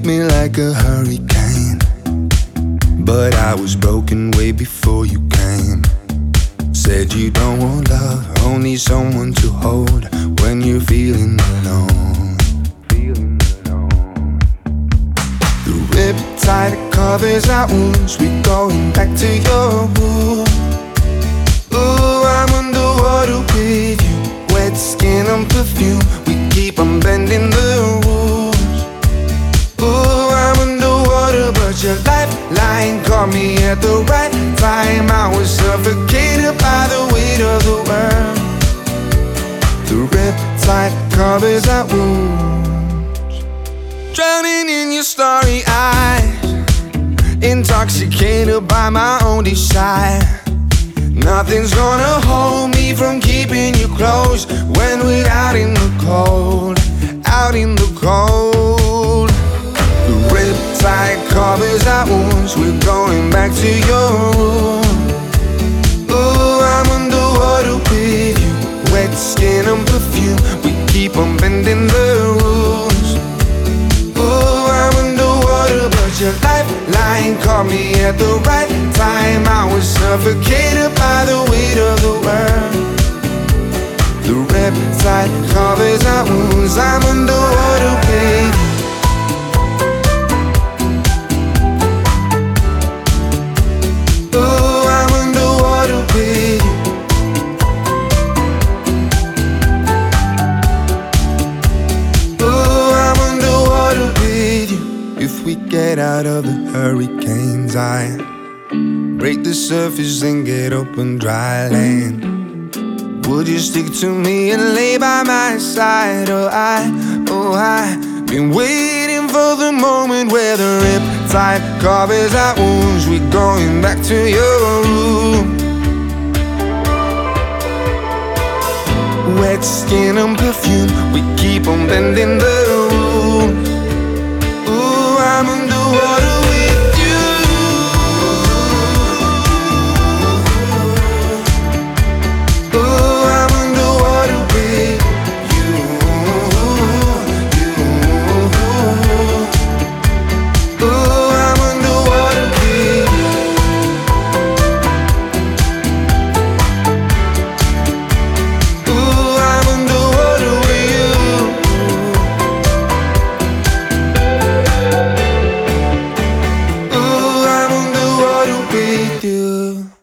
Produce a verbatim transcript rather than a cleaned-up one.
me like a hurricane, but I was broken way before you came. Said you don't want love, only someone to hold when you're feeling alone. Feeling alone. The riptide covers our wounds, we're going back to your room. Ooh, I'm underwater with you, wet skin and perfume. We keep on bending the rules. Ooh, I'm underwater, but your lifeline caught me at the right time. I was suffocated by the weight of the world. The riptide covers our wounds, drowning in your starry eyes, intoxicated by my own desire. Nothing's gonna hold me from keeping you close when we're out in the cold, out in the cold. The riptide covers our wounds, we're going back to your room. Ooh, I'm underwater with you, wet skin and perfume. We keep on bending the rules. Ooh, I'm underwater, but your lifeline caught me at the right time. I was suffocated by the weight of the world. The riptide covers our wounds, I'm underwater with you. Ooh, I'm underwater with you. Ooh, I'm underwater with you. If we get out of the hurricanes, I break the surface and get up on dry land. Would you stick to me and lay by my side? Oh, I, oh, I've been waiting for the moment where the riptide covers our wounds. We're going back to your room. Wet skin and perfume, we keep on bending the rules. Ooh, I'm underwater with you. Ooh, I'm underwater with you. You. Ooh, I'm underwater with you. Ooh, I'm underwater with you. Ooh, I'm underwater with you.